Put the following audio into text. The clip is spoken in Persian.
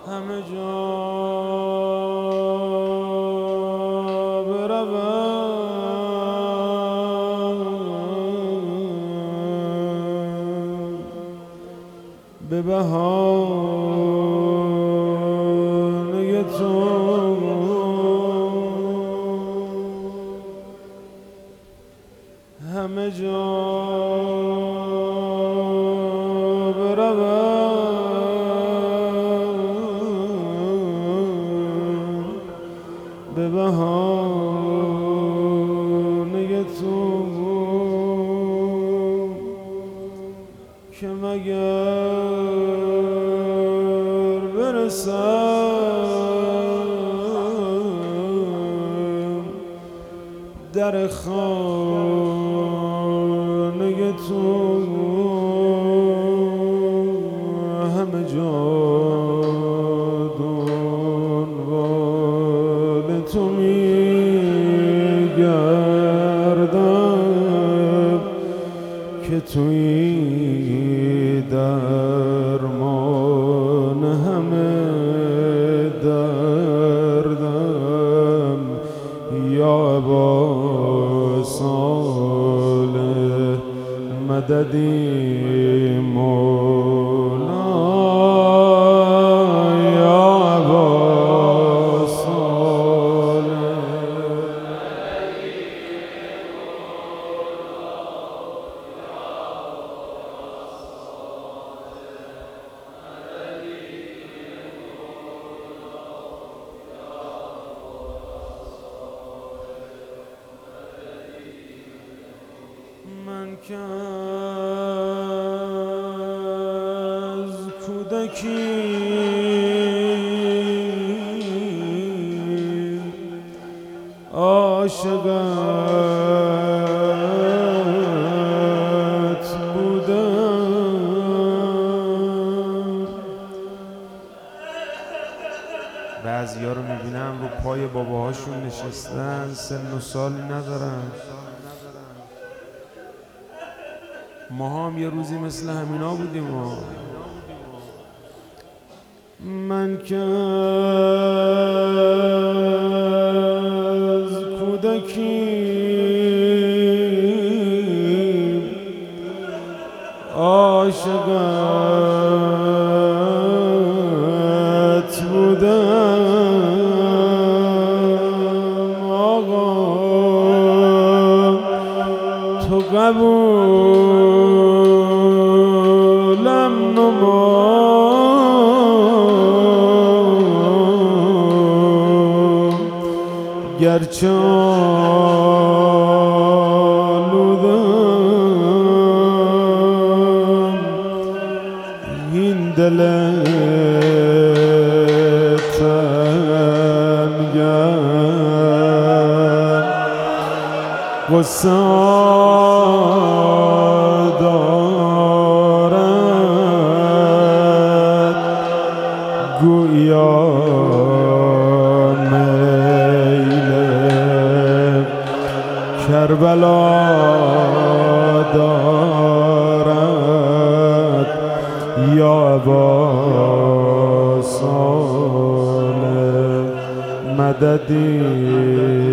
همه جا بروم به بهانه تو، همه جا بروم به بهانه تو، که مگر برسم در خانه تو، همه جا دنبال تو میگردم که توی درمان همه دردم. یا ابا صالح مددی مولا، یا ابا صالح من که از کودکی عاشقت بودم. بعضیا رو میبینم رو پای باباهاشون نشستن، سن و سالی ندارن. ما هم یه روزی مثل همینا بودیم. من که از کودکی عاشقت بودم. آقا تو قبولم نما، گرچه آلودم این دل تنگم، غصه دارد گویا کربلا دارد. یا ابا صالح مددی